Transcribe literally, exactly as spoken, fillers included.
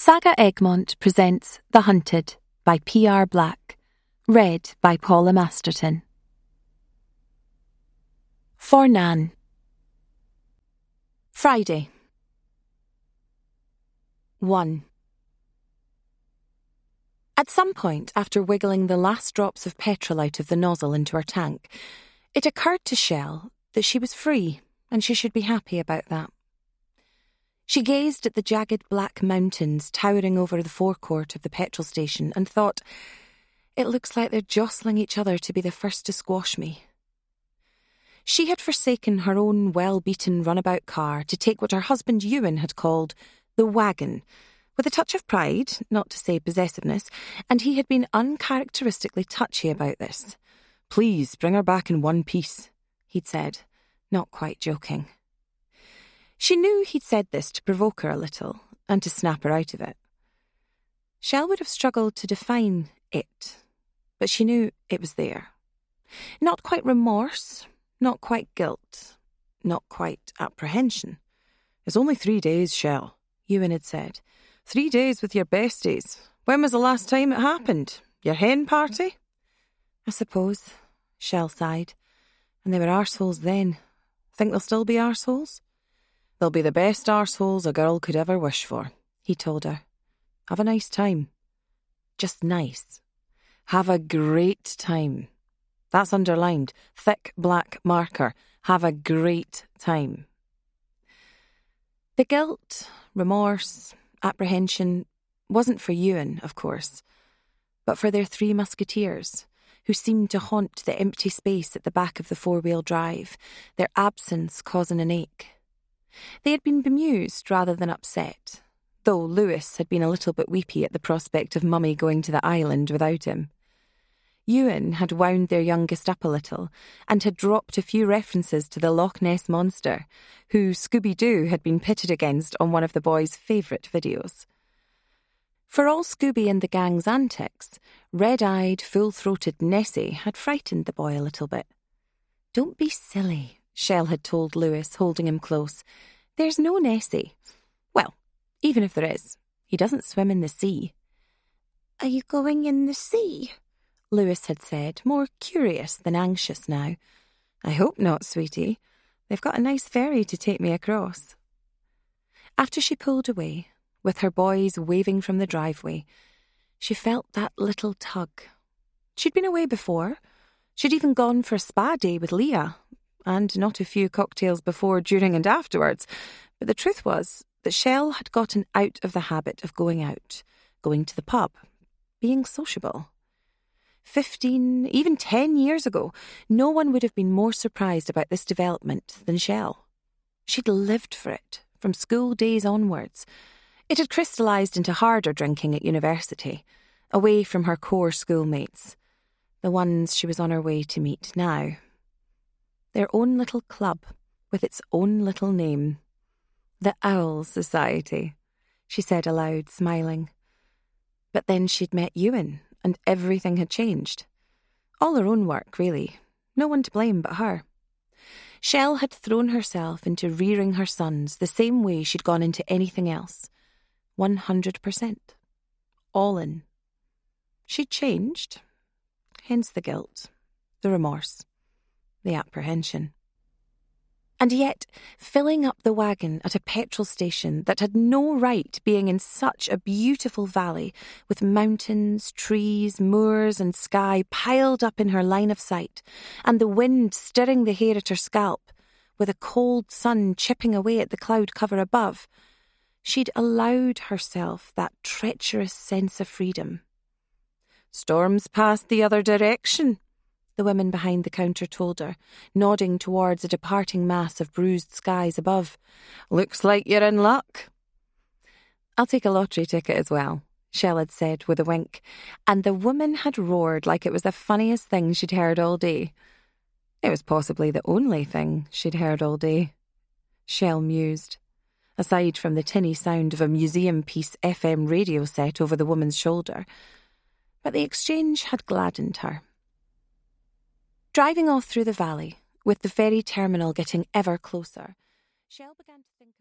Saga Egmont presents The Hunted by P R Black, read by Paula Masterton. For Nan. Friday. one. At some point, after wiggling the last drops of petrol out of the nozzle into her tank, it occurred to Shell that she was free and she should be happy about that. She gazed at the jagged black mountains towering over the forecourt of the petrol station and thought, it looks like they're jostling each other to be the first to squash me. She had forsaken her own well-beaten runabout car to take what her husband Ewan had called the wagon, with a touch of pride, not to say possessiveness, and he had been uncharacteristically touchy about this. "Please, bring her back in one piece," he'd said, not quite joking. She knew he'd said this to provoke her a little, and to snap her out of it. Shell would have struggled to define it, but she knew it was there. Not quite remorse, not quite guilt, not quite apprehension. "It's only three days, Shell," Ewan had said. Three days with your besties. When was the last time it happened? Your hen party?" "I suppose," Shell sighed. "And they were arseholes then. Think they'll still be arseholes?" "They'll be the best arseholes a girl could ever wish for," he told her. "Have a nice time." Just nice. Have a great time. That's underlined. Thick black marker. Have a great time. The guilt, remorse, apprehension wasn't for Ewan, of course, but for their three musketeers, who seemed to haunt the empty space at the back of the four-wheel drive, their absence causing an ache. They had been bemused rather than upset, though Lewis had been a little bit weepy at the prospect of Mummy going to the island without him. Ewan had wound their youngest up a little, and had dropped a few references to the Loch Ness Monster, who Scooby-Doo had been pitted against on one of the boys' favourite videos. For all Scooby and the gang's antics, red-eyed, full-throated Nessie had frightened the boy a little bit. "Don't be silly," Shell had told Lewis, holding him close. "There's no Nessie. Well, even if there is, he doesn't swim in the sea." "Are you going in the sea?" Lewis had said, more curious than anxious now. "I hope not, sweetie. They've got a nice ferry to take me across." After she pulled away, with her boys waving from the driveway, she felt that little tug. She'd been away before. She'd even gone for a spa day with Leah, and not a few cocktails before, during and afterwards. But the truth was that Shell had gotten out of the habit of going out, going to the pub, being sociable. Fifteen, even ten years ago, no one would have been more surprised about this development than Shell. She'd lived for it, from school days onwards. It had crystallised into harder drinking at university, away from her core schoolmates, the ones she was on her way to meet now. Their own little club, with its own little name. The Owl Society, she said aloud, smiling. But then she'd met Ewan, and everything had changed. All her own work, really. No one to blame but her. Shell had thrown herself into rearing her sons the same way she'd gone into anything else. One hundred percent. All in. She'd changed. Hence the guilt, the remorse, the apprehension. And yet, filling up the wagon at a petrol station that had no right being in such a beautiful valley, with mountains, trees, moors and sky piled up in her line of sight, and the wind stirring the hair at her scalp, with a cold sun chipping away at the cloud cover above, she'd allowed herself that treacherous sense of freedom. "Storm's passed the other direction," the women behind the counter told her, nodding towards a departing mass of bruised skies above. "Looks like you're in luck." "I'll take a lottery ticket as well," Shell had said with a wink, and the woman had roared like it was the funniest thing she'd heard all day. It was possibly the only thing she'd heard all day. Shell mused, aside from the tinny sound of a museum piece F M radio set over the woman's shoulder. But the exchange had gladdened her. Driving off through the valley, with the ferry terminal getting ever closer, Shell began to think